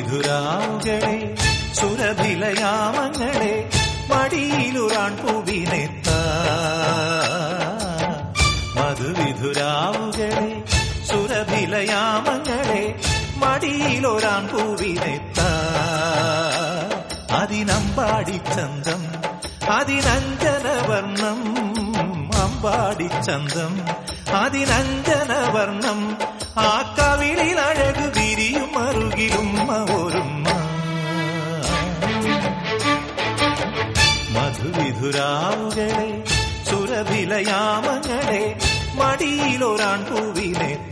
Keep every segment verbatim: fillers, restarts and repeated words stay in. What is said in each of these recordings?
മധുവിധുരാവുകളെ സുരഭിലയാമങ്ങളെ മടിയിലുറാൻ പൂവിനെത്ത മധുവിധുരാവുകളെ സുരഭിലയാമങ്ങളെ മടിയിലൊരാൻ പൂവിനെത്ത അതിനമ്പാടിച്ചന്തം അതിനഞ്ജനവർണം അമ്പാടിച്ചന്തം അതിനഞ്ജനവർണം ആ കവിളിൽ അഴകു വിരിയും അറുകിലും ഒരുമ്മ മധുവിധുരാവുകളെ സുരഭിലയാമങ്ങളെ മടിയിലൊരാൻ പൂവിനെത്ത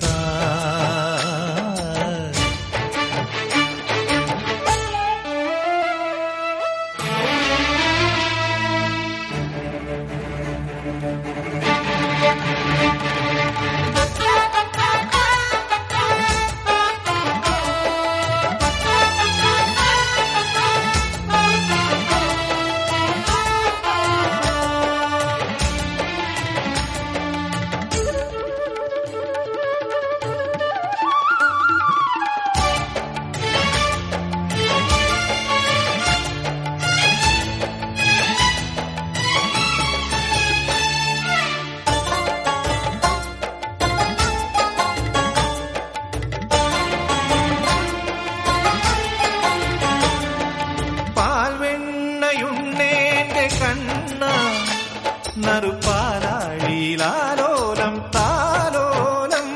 നറുപാലാഴിലാലോലം താലോലം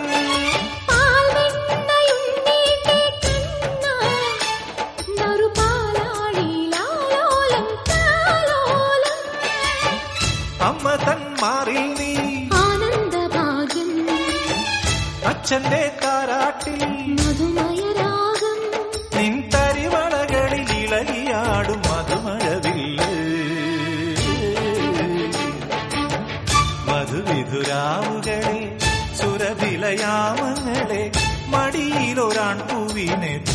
അമ്മ തന്മാറിൽ നീ ആനന്ദഭാഗ്യം അച്ഛന്റെ താരാട്ടിൽ മധുമയരാഗം നിൻ തരിവളകളിൽ ഇളകിയാടും മധുമഴവില്ല് മധുവിധുരാവുകളെ സുരഭിലയാമങ്ങളെ മടിയിലൊരാൻ പൂവിനെത്ത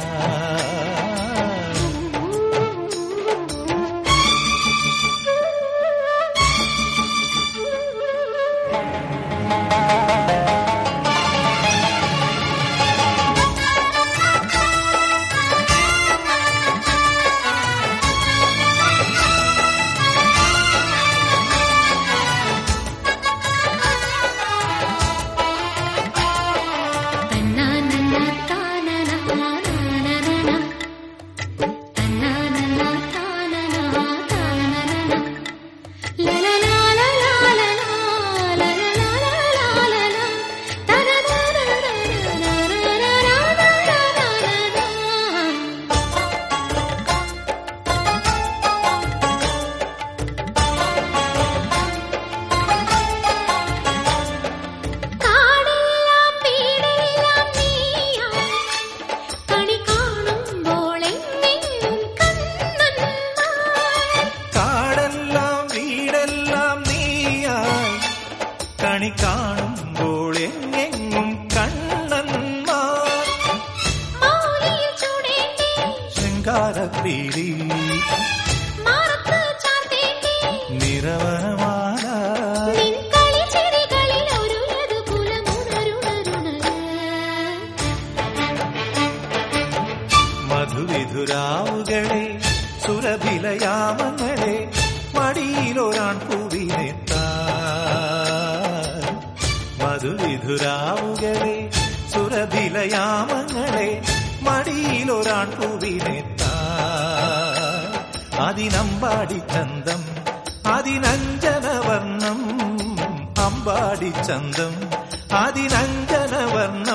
കണി കാണുമ്പോൾ എങ്ങെങ്ങും കണ്ണന്മാർ ശൃംഗാരപ്പീലി നിറവനമാല മധുവിധുരാവുകളെ സുരഭിലയാമങ്ങളെ മടിയിലൊരാൻ പൂവിനെത്ത മധുവിധുരാവുകളെ സുരഭിലയാമങ്ങളെ മടിയിലൊരാൻ പൂവിനെത്ത അതിനമ്പാടിച്ചന്തം അതിനഞ്ജനവർണം അമ്പാടിച്ചന്തം അതിനഞ്ജനവർണം